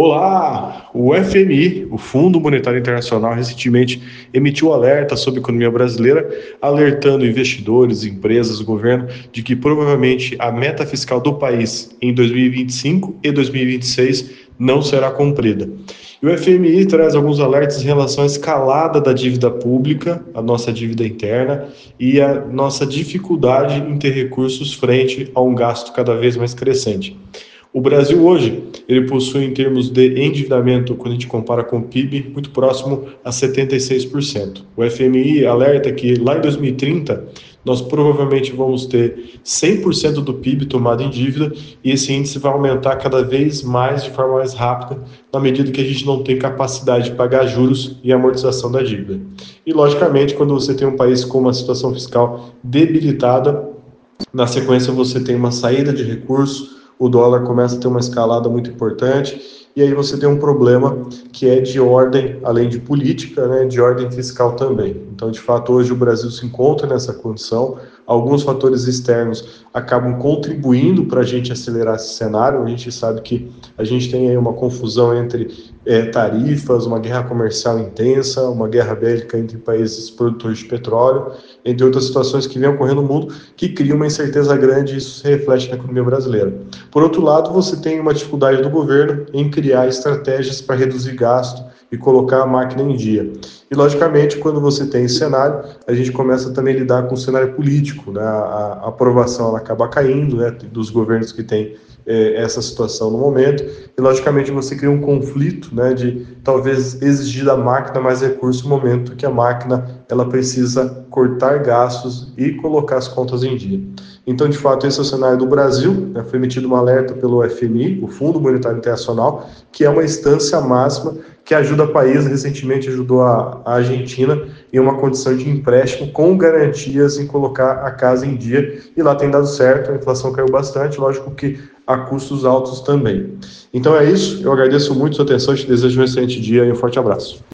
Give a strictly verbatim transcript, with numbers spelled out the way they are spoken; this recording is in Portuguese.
Olá! O F M I, o Fundo Monetário Internacional, recentemente emitiu alerta sobre a economia brasileira, alertando investidores, empresas, o governo, de que provavelmente a meta fiscal do país em dois mil e vinte e cinco e dois mil e vinte e seis não será cumprida. E o F M I traz alguns alertas em relação à escalada da dívida pública, a nossa dívida interna e a nossa dificuldade em ter recursos frente a um gasto cada vez mais crescente. O Brasil hoje, ele possui em termos de endividamento, quando a gente compara com o P I B, muito próximo a setenta e seis por cento. O F M I alerta que lá em dois mil e trinta, nós provavelmente vamos ter cem por cento do P I B tomado em dívida e esse índice vai aumentar cada vez mais, de forma mais rápida, na medida que a gente não tem capacidade de pagar juros e amortização da dívida. E, logicamente, quando você tem um país com uma situação fiscal debilitada, na sequência você tem uma saída de recursos, o dólar começa a ter uma escalada muito importante, e aí você tem um problema que é de ordem, além de política, né, de ordem fiscal também. Então, de fato, hoje o Brasil se encontra nessa condição. Alguns fatores externos acabam contribuindo para a gente acelerar esse cenário. A gente sabe que a gente tem aí uma confusão entre é, tarifas, uma guerra comercial intensa, uma guerra bélica entre países produtores de petróleo, entre outras situações que vêm ocorrendo no mundo, que criam uma incerteza grande e isso se reflete na economia brasileira. Por outro lado, você tem uma dificuldade do governo em criar estratégias para reduzir gasto e colocar a máquina em dia. E, logicamente, quando você tem esse cenário, a gente começa também a lidar com o cenário político, né? A, a aprovação ela acaba caindo, né, dos governos que têm é, essa situação no momento, e, logicamente, você cria um conflito, né, de talvez exigir da máquina mais recursos no momento que a máquina ela precisa cortar gastos e colocar as contas em dia. Então, de fato, esse é o cenário do Brasil, né? Foi emitido um alerta pelo F M I, o Fundo Monetário Internacional, que é uma instância máxima que ajuda o país, recentemente ajudou a, a Argentina em uma condição de empréstimo com garantias em colocar a casa em dia, e lá tem dado certo, a inflação caiu bastante, lógico que a custos altos também. Então é isso, eu agradeço muito a sua atenção, te desejo um excelente dia e um forte abraço.